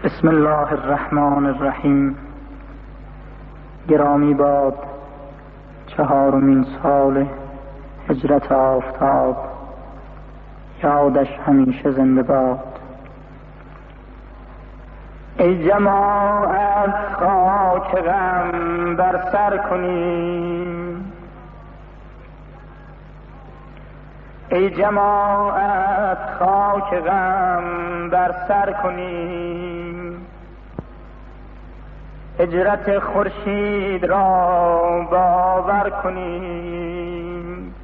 بسم الله الرحمن الرحیم. گرامی باد 4مین سال هجرت آفتاب، یادش همیشه زنده باد. ای جماعت خاک غم بر سر کنیم، ای جماعت خاک غم بر سر کنیم. هجرت خورشید را باور کنیم،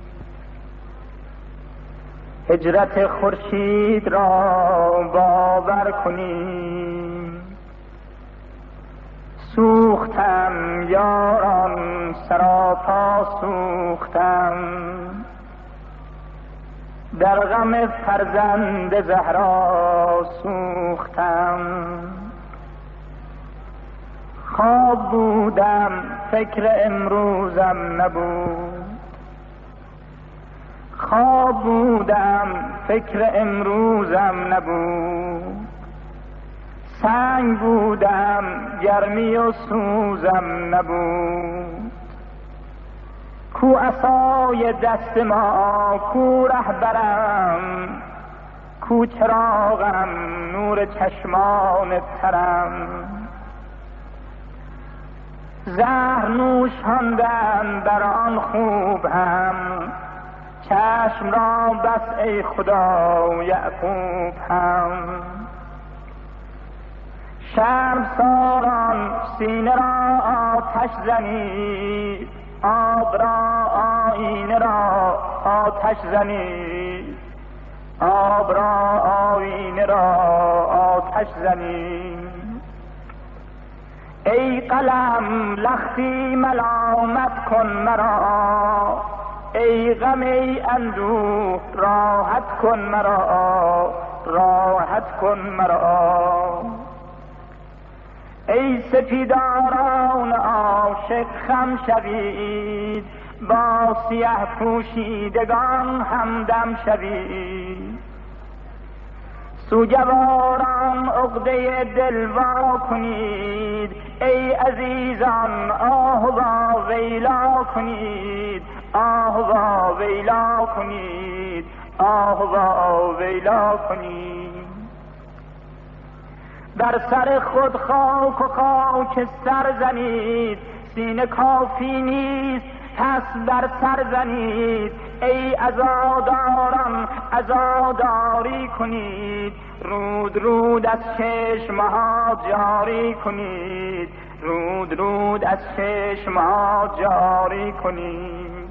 هجرت خورشید را باور کنیم. سوختم یاران سراپا سوختم، در غم فرزند زهرا سوختم. خواب بودم فکر امروزم نبود، خواب بودم فکر امروزم نبود. سنگ بودم گرمی و سوزم نبود. کو عصای دست ما، کو رهبرم، کو چراغم، نور چشمان ترم. زهر نوشاندم بر آن خوب هم، چشم را بس ای خدا یعقوب هم. شرمساران سینه را آتش زنید، آب را آینه را آتش زنید، آب را آینه را آتش زنید. ای قلم لختی ملامت کن مرا، ای غم ای اندوه راحت کن مرا، راحت کن مرا. ای سپیداران عاشق خم شوید، با سیه پوشیدگان همدم شوید. سوگواران عقده دل وا کنید، ای عزیزان آه و ویلا کنید، آه و ویلا کنید، آه و ویلا کنید. بر سر خود خاک و خاک سر زنید، سینه کافی نیست پس بر سر زنید. ای عزاداران عزاداری کنید، رود رود از چشمها جاری کنید، رود رود از چشمها جاری کنید.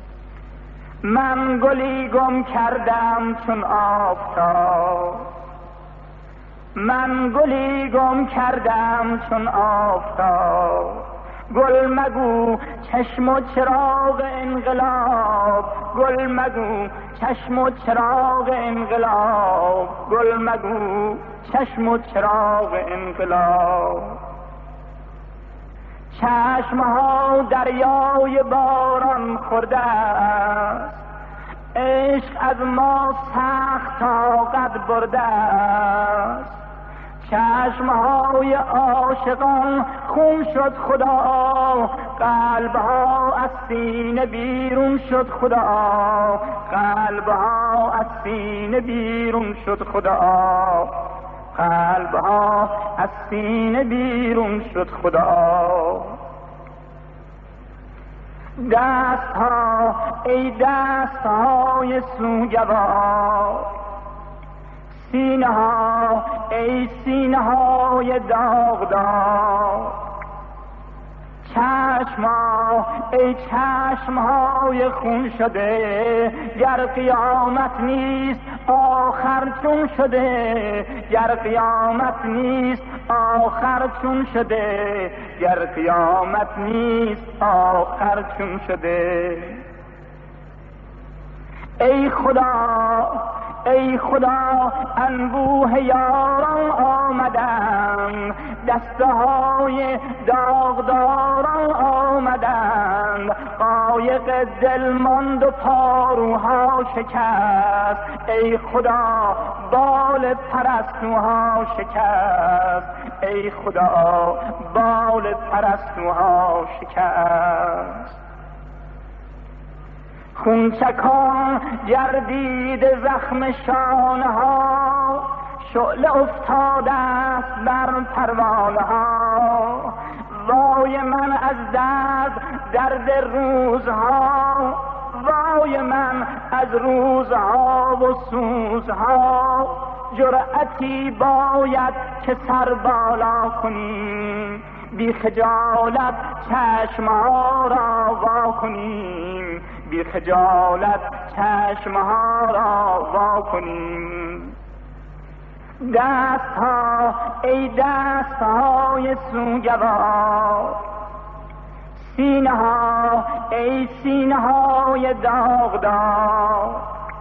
من گلی گم کردم چون آفتاب، من گلی گم کردم چون آفتاب. گل مگو چشم و چراغ انقلاب، گل مگو چشم و چراغ انقلاب، گل مگو چشم و چراغ انقلاب. چشمها دریای باران خورده است، عشق از ما سخت طاقت برده است. چشمهای عاشقان خون شد خدا، قلبها از سینه بیرون شد خدا، قلبها از سینه بیرون شد خدا، قلبها از سینه بیرون شد خدا. دست ها ای دست های سوگوار، سینه ها ای سینه های داغدار. چشم ها ای چشم های خون شده، گر قیامت نیست آخر چون شده، گر قیامت نیست آخر چون شده، گر قیامت نیست آخر چون شده. ای خدا ای خدا انبوه یاران آمدند، دسته های داغداران آمدند. قایق دل ماند و پاروها شکست، ای خدا بال پرستوها شکست، ای خدا بال پرستوها شکست. خونچکان گردید زخم شانها، شعله افتاده است بر پروانه ها. وای من از درد روزها، وای من از روزها و سوزها. جرأتی باید که سر بالا کنیم، بی خجالت چشمها را وا کنیم، بی خجالت چشمها را وا کنیم. دستها ای دستهای سوگوار، سینه ها ای سینه های داغدار.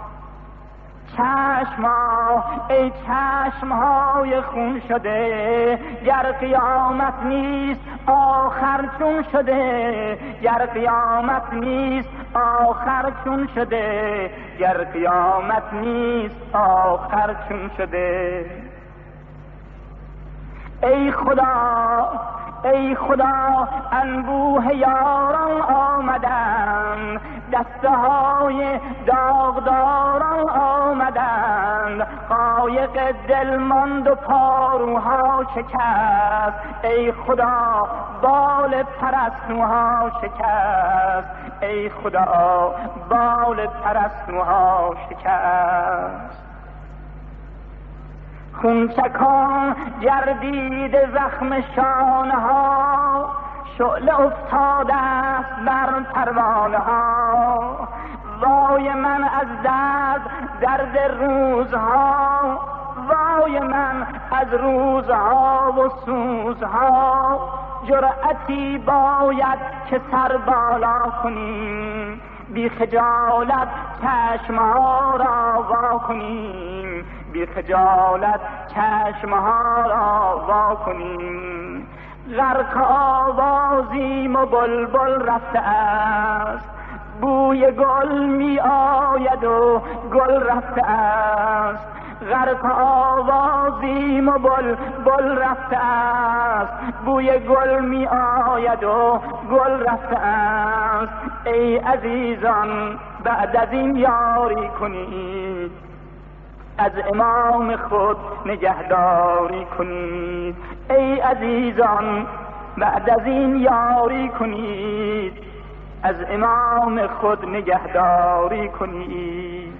چشمها ای چشمهای خون شده، گر قیامت نیست آخر چون شده، گر قیامت نیست آخر چون شده، گر قیامت نیست آخر چون شده. ای خدا ای خدا انبوه یاران آمدند، دسته های داغداران آمدند. قایق دل ماند و پاروها شکست، ای خدا بال پرستوها شکست، ای خدا بال پرستوها شکست. خونچکان گردید زخم شانها، شعله افتاده است بر پروانه ها. وای من از درد روزها، وای من از روزها و سوزها. جرأتی باید که سر بالا کنیم، بی خجالت چشمها را وا کنیم، بی خجالت چشمها را وا کنیم. غرق آوازیم و بلبل رفته است، بوی گل می آید و گل رفته است. غرق آوازیم و بلبل رفته است، بوی گل می آید و گل رفته است. ای عزیزان بعد از این یاری کنید، از امام خود نگهداری کنید. ای عزیزان بعد از این یاری کنید، از امام خود نگهداری کنید.